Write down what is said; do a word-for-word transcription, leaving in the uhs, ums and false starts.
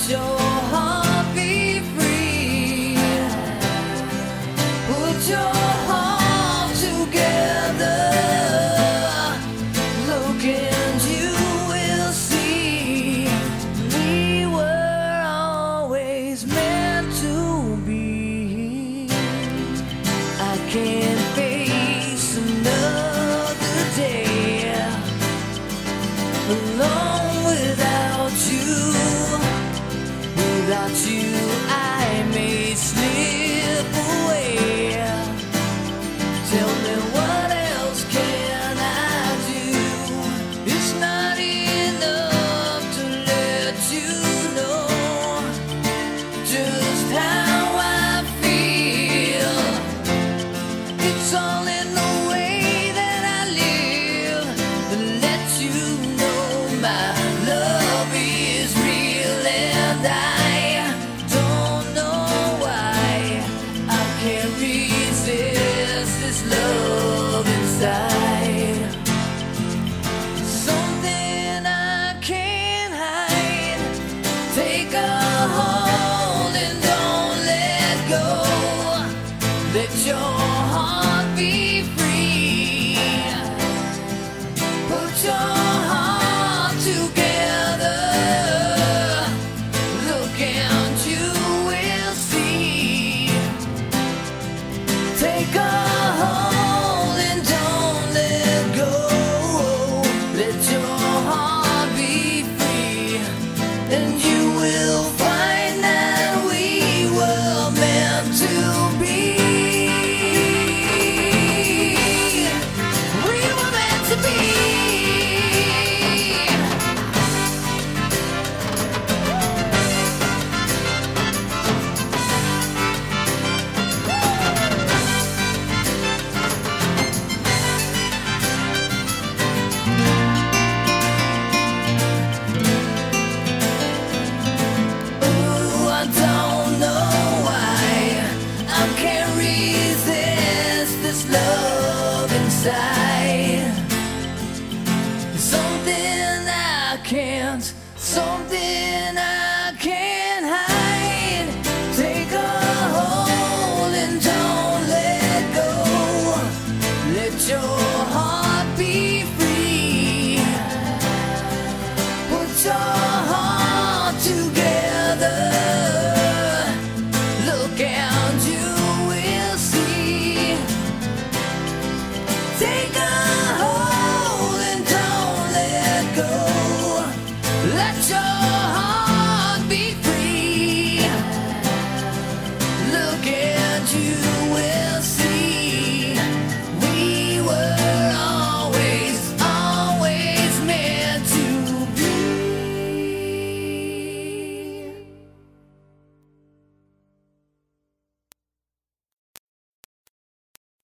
your heart be free. Put your heart together. Look and you will see. We were always meant to be. I can't face another day alone without you. Without you, I may slip away. Tell me, what else can I do? It's not enough to let you know just how I feel. It's all in the way that I live that lets you know my love is real, and I don't know why I can't resist this love inside.